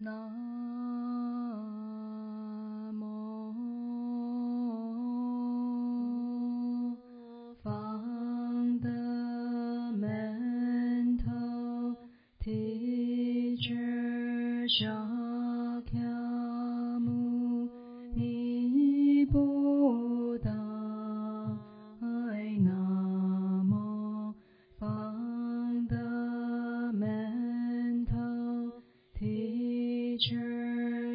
Namo Fundamental Teacher Shakyamuni Buddha. Namo Fundamental Teacher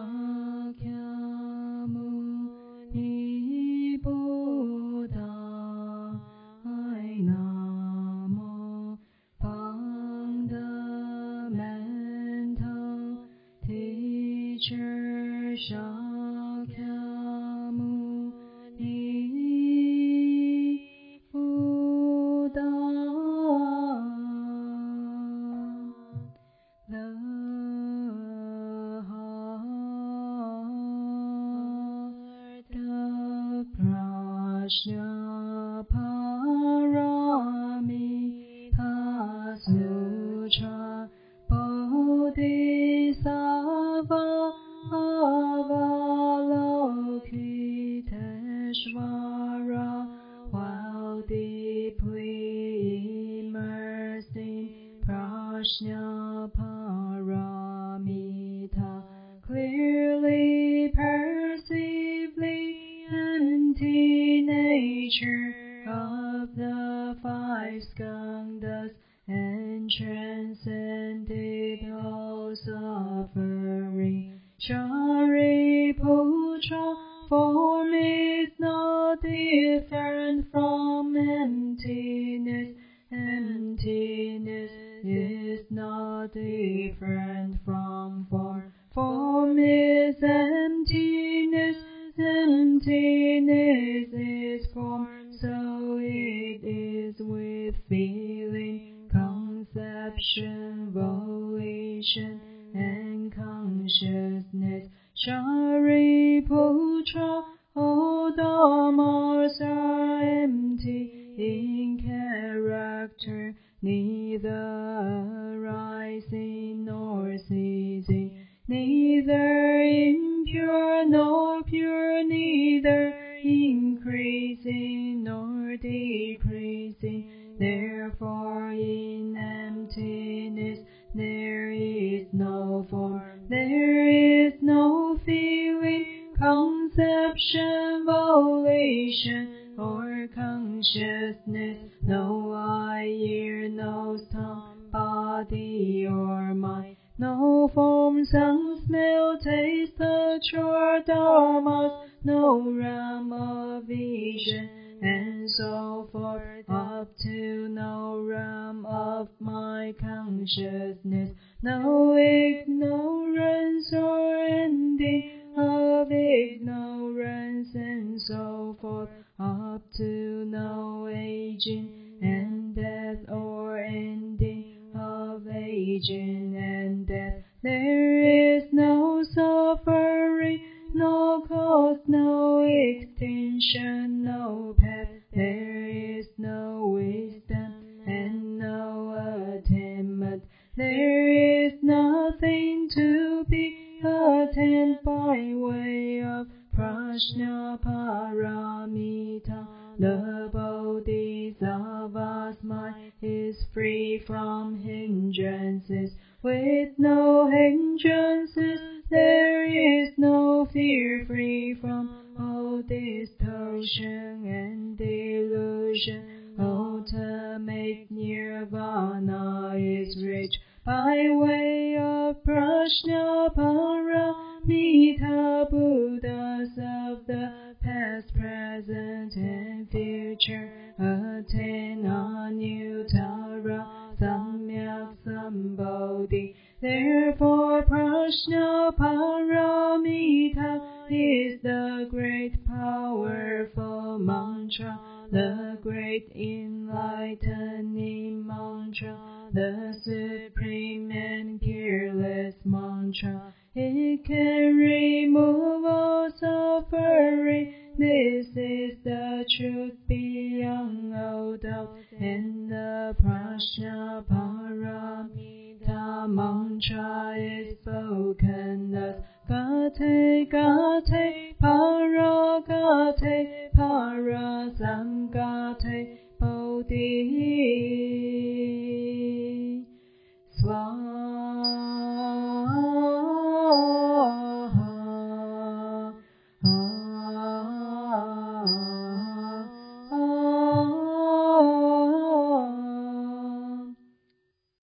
Shakyamuni Buddha. Namo Fundamental Teacher Shakyamuni Buddha. The heart of Prajnaparamita Sutra Bodhisattva Avalokiteshvara, while deeply immersed in Prajnaparamita, clearly perceive the empty nature of the five skandhas and transcended all suffering. Shariputra, form is not different from emptiness. Emptiness is not different from form. Form is emptiness. Emptiness is form. So it is with feeling, conception, volition, and consciousness. Shariputra, all dhammas are empty in character, neither arising nor ceasing, neither impure nor pure, neither increasing nor decreasing. Therefore in emptiness there is no form, there is no feeling, conception, volition, or consciousness, no eye, ear, nose, tongue, body, or mind, no form, sound, smell, taste, touch, or dharmas, no realm of vision, and so forth, up to no realm of my consciousness, no ignorance or ending of ignorance, and so forth, up to no aging and death or ending of aging and death. There is no suffering, no cause, no extinction, no path. There is no wisdom and no attainment. There is nothing to be attained by way of Prajnaparamita. The Bodhisattva's mind is free from hindrances. With no hindrances, there is no fear, free from all distortion and delusion. Ultimate nirvana is reached by way of Prajnaparamita. Buddhas of the past, present, and future attain Anuttara Samyak Sambodhi. Therefore Prajnaparamita is the great powerful mantra, the great enlightening mantra, the supreme and peerless mantra. It can remove all suffering. This is the truth beyond all doubt, and the Prajnaparamita mantra is spoken us. Gate, gate, para, gate, para, samgate, bodhi. Swan.